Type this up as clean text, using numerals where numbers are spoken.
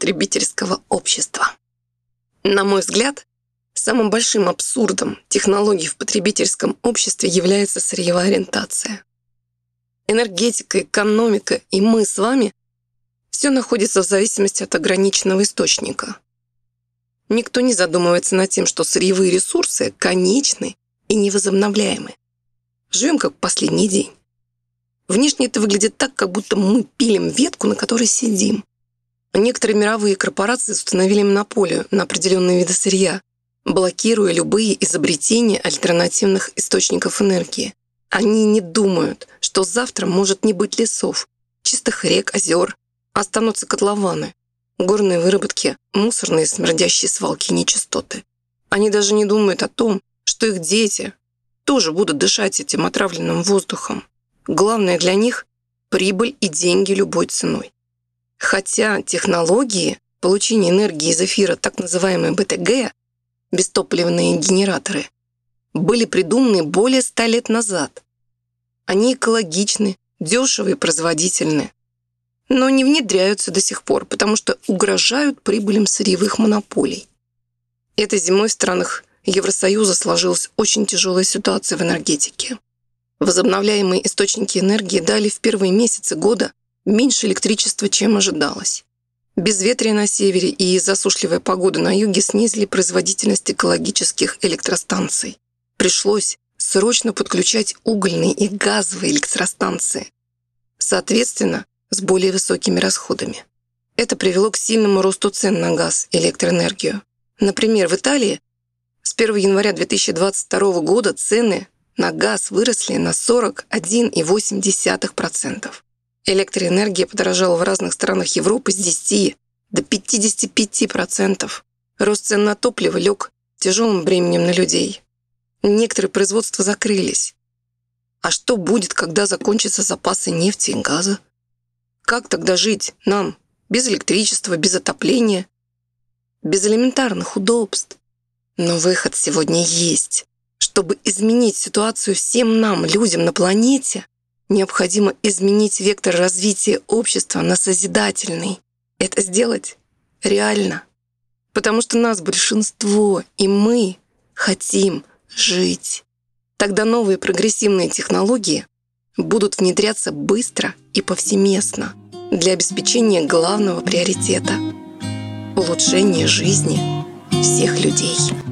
потребительского общества. На мой взгляд, самым большим абсурдом технологий в потребительском обществе является сырьевая ориентация. Энергетика, экономика и мы с вами — все находится в зависимости от ограниченного источника. Никто не задумывается над тем, что сырьевые ресурсы конечны и невозобновляемы. Живем как в последний день. Внешне это выглядит так, как будто мы пилим ветку, на которой сидим. Некоторые мировые корпорации установили монополию на определенные виды сырья, блокируя любые изобретения альтернативных источников энергии. Они не думают, что завтра может не быть лесов, чистых рек, озер, останутся котлованы, горные выработки, мусорные смердящие свалки и нечистоты. Они даже не думают о том, что их дети тоже будут дышать этим отравленным воздухом. Главное для них — прибыль и деньги любой ценой. Хотя технологии получения энергии из эфира, так называемые БТГ, бестопливные генераторы, были придуманы более 100 лет назад. Они экологичны, дешевы и производительны, но не внедряются до сих пор, потому что угрожают прибылям сырьевых монополий. Этой зимой в странах Евросоюза сложилась очень тяжелая ситуация в энергетике. Возобновляемые источники энергии дали в первые месяцы года меньше электричества, чем ожидалось. Безветрие на севере и засушливая погода на юге снизили производительность экологических электростанций. Пришлось срочно подключать угольные и газовые электростанции, соответственно, с более высокими расходами. Это привело к сильному росту цен на газ и электроэнергию. Например, в Италии с 1 января 2022 года цены на газ выросли на 41,8%. Электроэнергия подорожала в разных странах Европы с 10 до 55%. Рост цен на топливо лег тяжелым бременем на людей. Некоторые производства закрылись. А что будет, когда закончатся запасы нефти и газа? Как тогда жить нам без электричества, без отопления, без элементарных удобств? Но выход сегодня есть. Чтобы изменить ситуацию всем нам, людям на планете, необходимо изменить вектор развития общества на созидательный. Это сделать реально. Потому что нас большинство, и мы хотим жить. Тогда новые прогрессивные технологии будут внедряться быстро и повсеместно для обеспечения главного приоритета — улучшения жизни всех людей.